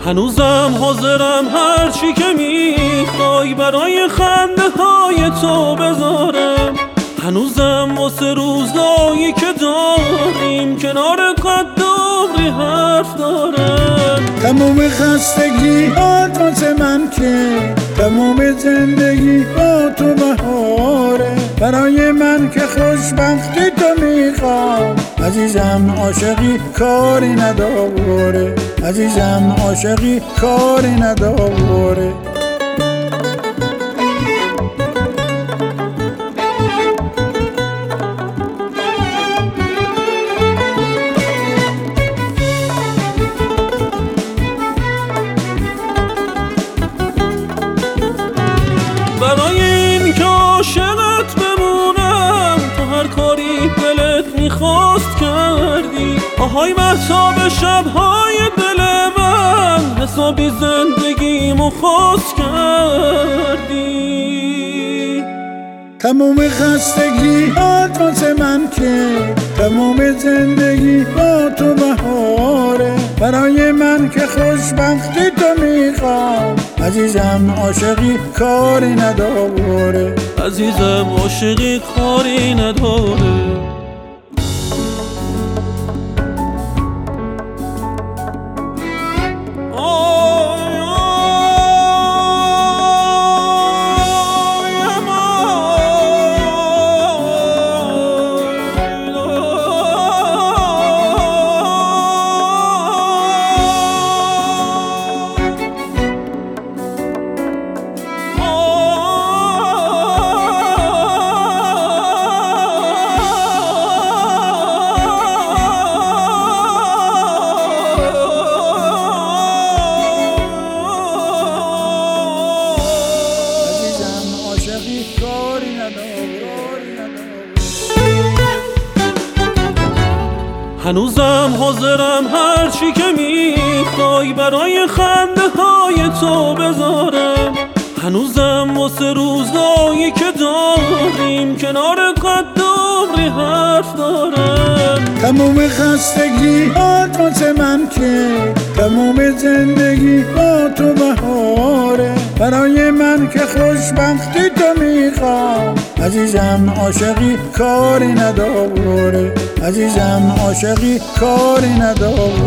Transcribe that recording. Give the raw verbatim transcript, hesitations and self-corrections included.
هنوزم حاضرم هر چی که میخوای برای خنده های تو بذارم. هنوزم واسه روزایی که داریم کنار قد دغری حرف دارم. تموم خستگی هات واسه من که تموم زندگی با تو بهاره. برای من که خوشبختی تو میخوام عزیزم، عاشقی کاری نداره. عزیزم عاشقی کاری نداره. برای این که عاشقت بمونم تو هر کاری دلت میخواست کردی. آهای مهتاب شبهای دل من حسابی زندگیمو خواست کردی. تموم خستگی هات واسه من که تموم زندگی با تو بهاره. برای من که خوشبختی تو میخوام عزیزم، عاشقی کاری نداره. عزیزم عاشقی کاری نداره. هنوزم حاضرم هر چی که میخوای برای خنده های تو بذارم. هنوزم واسه روزایی که داریم کنار قد دغری حرف دارم. تموم خستگی هات واسه من که تموم زندگی با تو بهاره. برای من که خوشبختی تو میخوام عزیزم، عاشقی کاری نداره. عزیزم عاشقی کاری نداره.